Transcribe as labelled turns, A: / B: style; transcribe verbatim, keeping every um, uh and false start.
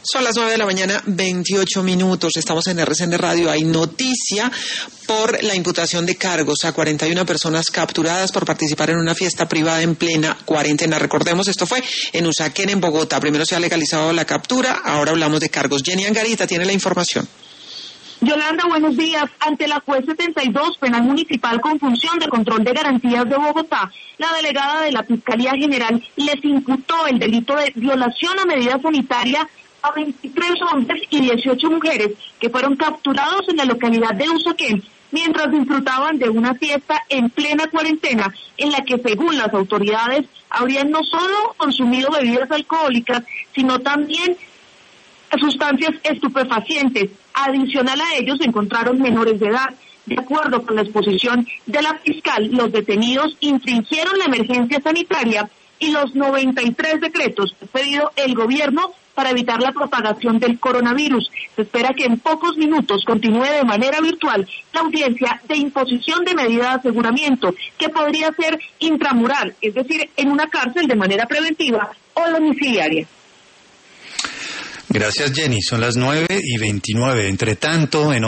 A: Son las nueve de la mañana, veintiocho minutos. Estamos en R C N Radio. Hay noticia por la imputación de cargos a cuarenta y una personas capturadas por participar en una fiesta privada en plena cuarentena. Recordemos, esto fue en Usaquén, en Bogotá. Primero se ha legalizado la captura, ahora hablamos de cargos. Jenny Angarita tiene la información.
B: Yolanda, buenos días. Ante la juez setenta y dos, Penal Municipal con función de control de garantías de Bogotá, la delegada de la Fiscalía General les imputó el delito de violación a medida sanitaria a veintitrés hombres y dieciocho mujeres que fueron capturados en la localidad de Usaquén mientras disfrutaban de una fiesta en plena cuarentena en la que, según las autoridades, habrían no solo consumido bebidas alcohólicas, sino también sustancias estupefacientes. Adicional a ellos se encontraron menores de edad. De acuerdo con la exposición de la fiscal, los detenidos infringieron la emergencia sanitaria y los noventa y tres decretos que ha pedido el gobierno para evitar la propagación del coronavirus. Se espera que en pocos minutos continúe de manera virtual la audiencia de imposición de medida de aseguramiento, que podría ser intramural, es decir, en una cárcel de manera preventiva o domiciliaria.
C: Gracias, Jenny. Son las nueve y veintinueve. Entre tanto, en